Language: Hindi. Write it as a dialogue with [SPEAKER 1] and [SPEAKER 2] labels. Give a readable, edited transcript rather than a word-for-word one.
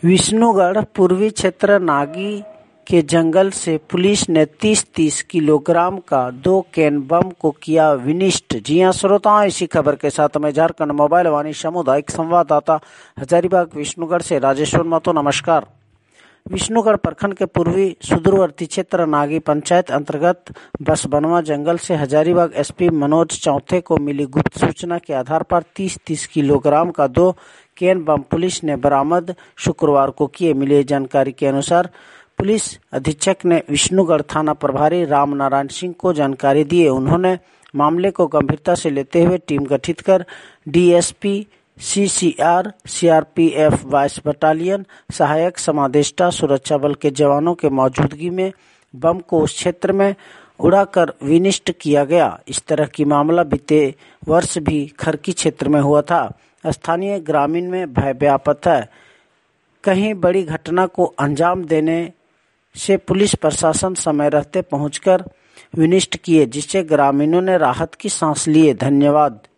[SPEAKER 1] विष्णुगढ़ पूर्वी क्षेत्र नागी के जंगल से पुलिस ने 30 किलोग्राम का 2 कैन बम को किया विनिष्ट। जी हां श्रोताओं, इसी खबर के साथ मैं झारखंड मोबाइल वाणी सामुदायिक संवाददाता हजारीबाग विष्णुगढ़ से राजेश्वर महतो नमस्कार। विष्णुगढ़ प्रखंड के पूर्वी सुदूरवर्ती क्षेत्र नागी पंचायत अंतर्गत बसबनवा जंगल से हजारीबाग एसपी मनोज चौथे को मिली गुप्त सूचना के आधार पर 30 किलोग्राम का 2 कैन बम पुलिस ने बरामद शुक्रवार को किए। मिली जानकारी के अनुसार पुलिस अधीक्षक ने विष्णुगढ़ थाना प्रभारी राम नारायण सिंह को जानकारी दी। उन्होंने मामले को गंभीरता से लेते हुए टीम गठित कर डीएसपी सीसीआर सीआरपीएफ 22 बटालियन सहायक समादेष्टा सुरक्षा बल के जवानों के मौजूदगी में बम को उस क्षेत्र में उड़ाकर विनिष्ट किया गया। इस तरह की मामला बीते वर्ष भी खरकी क्षेत्र में हुआ था। स्थानीय ग्रामीण में भय व्याप्त है। कहीं बड़ी घटना को अंजाम देने से पुलिस प्रशासन समय रहते पहुंचकर विनिष्ट किए, जिससे ग्रामीणों ने राहत की सांस लिए। धन्यवाद।